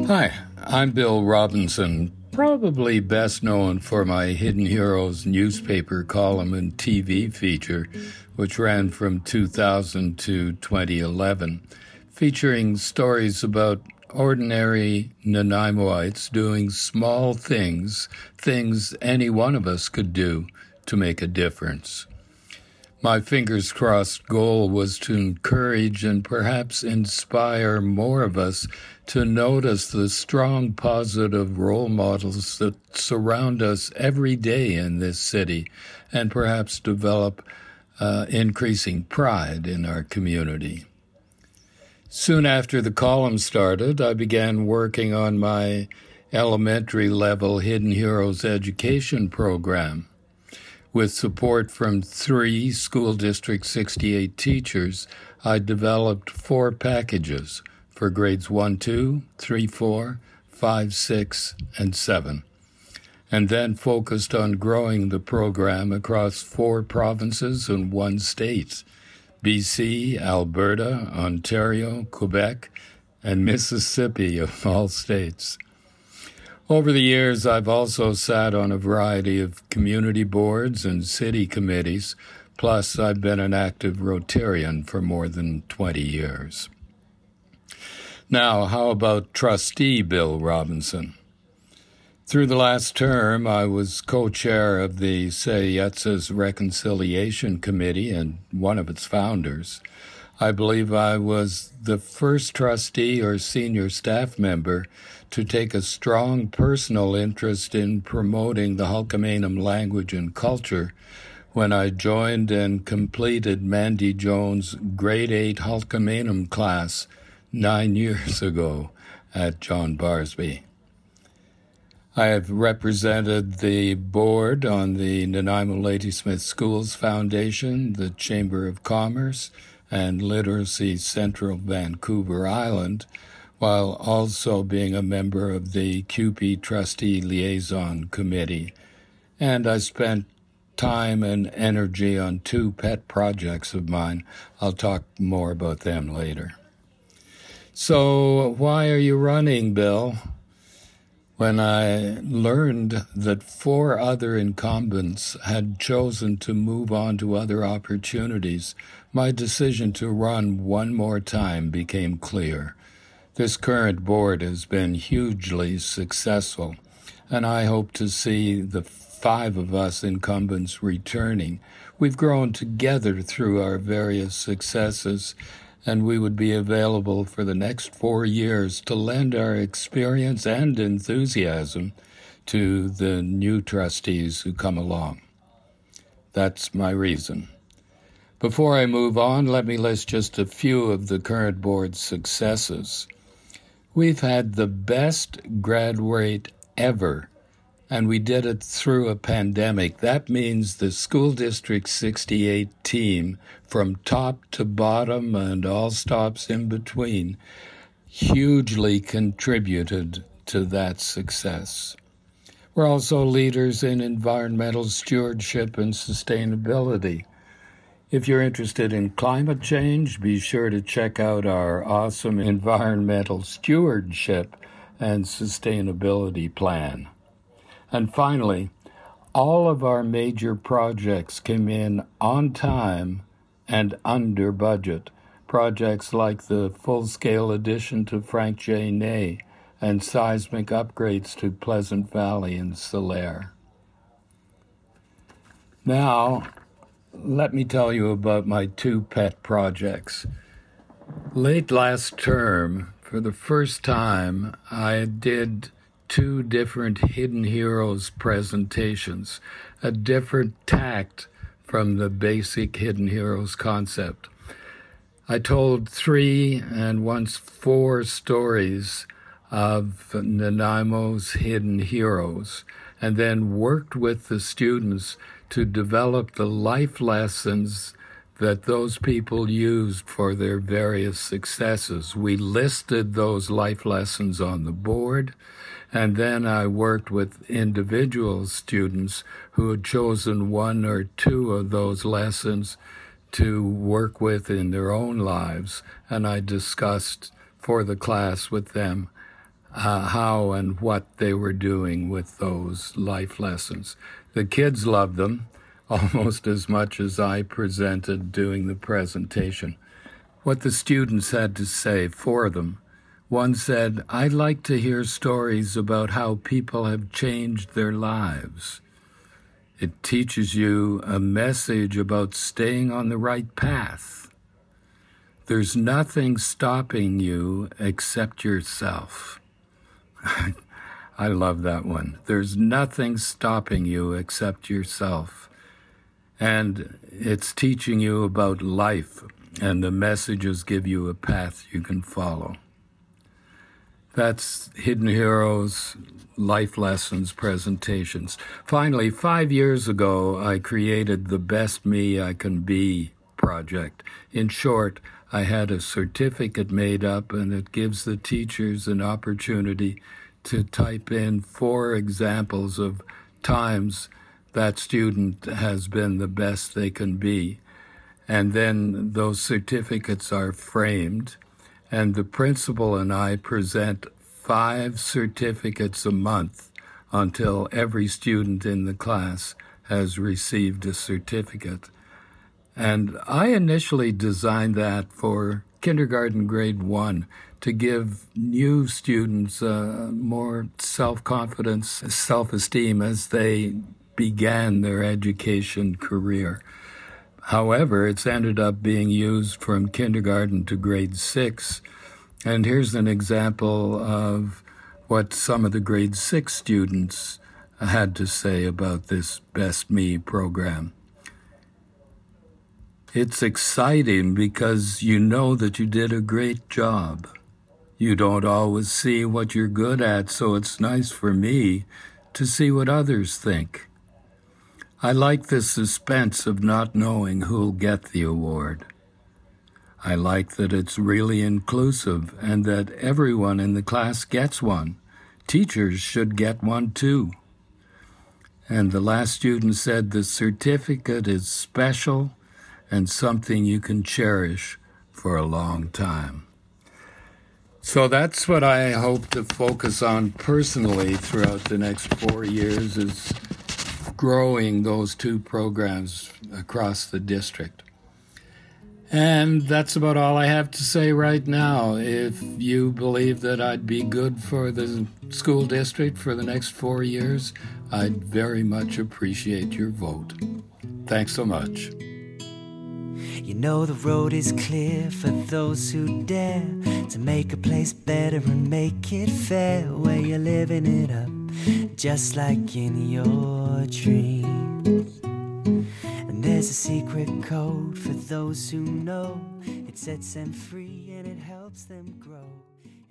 Hi, I'm Bill Robinson, probably best known for my Hidden Heroes newspaper column and TV feature, which ran from 2000 to 2011, featuring stories about ordinary Nanaimoites doing small things any one of us could do to make a difference. My fingers crossed goal was to encourage and perhaps inspire more of us to notice the strong positive role models that surround us every day in this city and perhaps develop increasing pride in our community. Soon after the column started, I began working on my elementary level Hidden Heroes education program. With support from 3 School District 68 teachers, I developed 4 packages for grades 1, 2, 3, 4, 5, 6, and 7, and then focused on growing the program across 4 provinces and 1 state, BC, Alberta, Ontario, Quebec, and Mississippi of all states. Over the years, I've also sat on a variety of community boards and city committees, plus I've been an active Rotarian for more than 20 years. Now, how about trustee Bill Robinson? Through the last term, I was co-chair of the Tseyets's Reconciliation Committee and one of its founders. I believe I was the first trustee or senior staff member to take a strong personal interest in promoting the Hulkaminam language and culture when I joined and completed Mandy Jones' grade 8 Hulkaminam class 9 years ago at John Barsby. I have represented the board on the Nanaimo Ladysmith Schools Foundation, the Chamber of Commerce, and Literacy Central Vancouver Island, while also being a member of the CUPE Trustee Liaison Committee. And I spent time and energy on 2 pet projects of mine. I'll talk more about them later. So why are you running, Bill? When I learned that 4 other incumbents had chosen to move on to other opportunities, my decision to run one more time became clear. This current board has been hugely successful, and I hope to see the 5 of us incumbents returning. We've grown together through our various successes, and we would be available for the next 4 years to lend our experience and enthusiasm to the new trustees who come along. That's my reason. Before I move on, let me list just a few of the current board's successes. We've had the best grad rate ever, and we did it through a pandemic. That means the School District 68 team, from top to bottom and all stops in between, hugely contributed to that success. We're also leaders in environmental stewardship and sustainability. If you're interested in climate change, be sure to check out our awesome environmental stewardship and sustainability plan. And finally, all of our major projects came in on time and under budget. Projects like the full-scale addition to Frank J. Ney and seismic upgrades to Pleasant Valley and Solaire. Now, let me tell you about my 2 pet projects. Late last term, for the first time, I did 2 different Hidden Heroes presentations, a different tact from the basic Hidden Heroes concept. I told 3 and once 4 stories of Nanaimo's Hidden Heroes, and then worked with the students to develop the life lessons that those people used for their various successes. We listed those life lessons on the board, and then I worked with individual students who had chosen 1 or 2 of those lessons to work with in their own lives, and I discussed for the class with them how and what they were doing with those life lessons. The kids loved them almost as much as I presented doing the presentation. What the students had to say for them. One said, "I'd like to hear stories about how people have changed their lives. It teaches you a message about staying on the right path. There's nothing stopping you except yourself." I love that one. There's nothing stopping you except yourself. And it's teaching you about life, and the messages give you a path you can follow. That's Hidden Heroes Life Lessons presentations. Finally, 5 years ago, I created the Best Me I Can Be project. In short, I had a certificate made up, and it gives the teachers an opportunity to type in 4 examples of times that student has been the best they can be. And then those certificates are framed, and the principal and I present 5 certificates a month until every student in the class has received a certificate. And I initially designed that for kindergarten grade 1 to give new students more self-confidence, self-esteem as they began their education career. However, it's ended up being used from kindergarten to grade 6. And here's an example of what some of the grade 6 students had to say about this Best Me program. "It's exciting because you know that you did a great job. You don't always see what you're good at, so it's nice for me to see what others think. I like the suspense of not knowing who'll get the award. I like that it's really inclusive and that everyone in the class gets one. Teachers should get one too." And the last student said, "The certificate is special and something you can cherish for a long time." So that's what I hope to focus on personally throughout the next 4 years, is growing those 2 programs across the district. And that's about all I have to say right now. If you believe that I'd be good for the school district for the next 4 years, I'd very much appreciate your vote. Thanks so much. You know the road is clear for those who dare to make a place better and make it fair, where you're living it up just like in your dreams. And there's a secret code for those who know. It sets them free and it helps them grow.